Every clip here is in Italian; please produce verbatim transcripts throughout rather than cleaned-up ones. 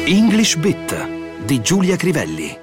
English Bit di Giulia Crivelli.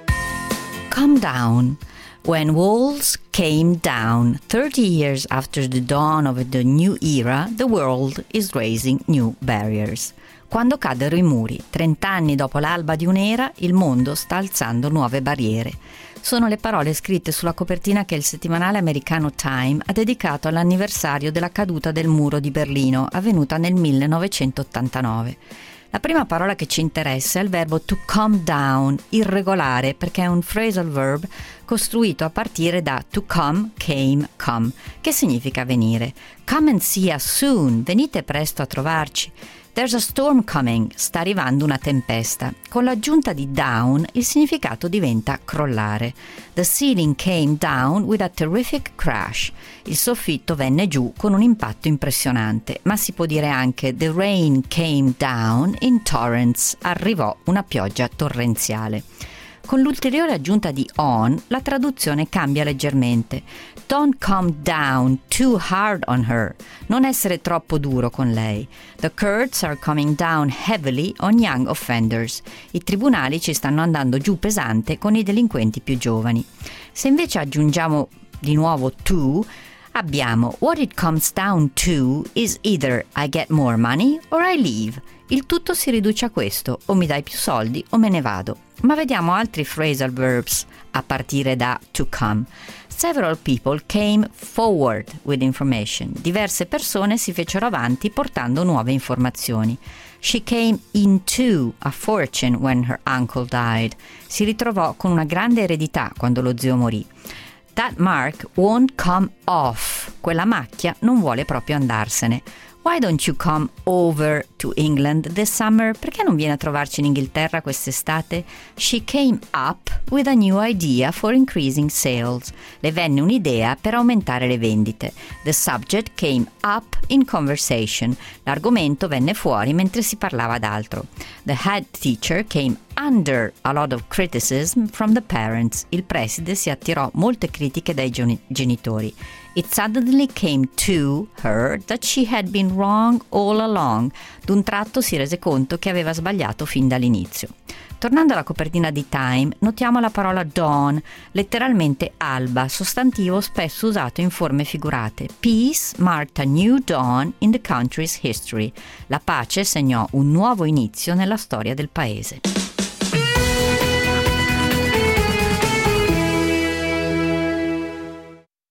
Come down. When walls came down, thirty years after the dawn of the new era, the world is raising new barriers. Quando caddero i muri, trent'anni dopo l'alba di un'era, il mondo sta alzando nuove barriere. Sono le parole scritte sulla copertina che il settimanale americano Time ha dedicato all'anniversario della caduta del muro di Berlino, avvenuta nel millenovecentottantanove. La prima parola che ci interessa è il verbo to come down, irregolare, perché è un phrasal verb costruito a partire da to come, came, come, che significa venire. Come and see us soon, venite presto a trovarci. There's a storm coming, sta arrivando una tempesta. Con l'aggiunta di down il significato diventa crollare. The ceiling came down with a terrific crash. Il soffitto venne giù con un impatto impressionante, ma si può dire anche the rain came down in torrents, arrivò una pioggia torrenziale. Con l'ulteriore aggiunta di on, la traduzione cambia leggermente. Don't come down too hard on her. Non essere troppo duro con lei. The courts are coming down heavily on young offenders. I tribunali ci stanno andando giù pesante con i delinquenti più giovani. Se invece aggiungiamo di nuovo to, abbiamo what it comes down to is either I get more money or I leave. Il tutto si riduce a questo: o mi dai più soldi o me ne vado. Ma vediamo altri phrasal verbs a partire da to come. Several people came forward with information. Diverse persone si fecero avanti portando nuove informazioni. She came into a fortune when her uncle died. Si ritrovò con una grande eredità quando lo zio morì. That mark won't come off. Quella macchia non vuole proprio andarsene. Why don't you come over to England this summer? Perché non viene a trovarci in Inghilterra quest'estate? She came up with a new idea for increasing sales. Le venne un'idea per aumentare le vendite. The subject came up in conversation. L'argomento venne fuori mentre si parlava d'altro. The head teacher came under a lot of criticism from the parents. Il preside si attirò molte critiche dai genitori. It suddenly came to her that she had been wrong all along. D'un tratto si rese conto che aveva sbagliato fin dall'inizio. Tornando alla copertina di Time, notiamo la parola dawn, letteralmente alba, sostantivo spesso usato in forme figurate. Peace marked a new dawn in the country's history. La pace segnò un nuovo inizio nella storia del paese.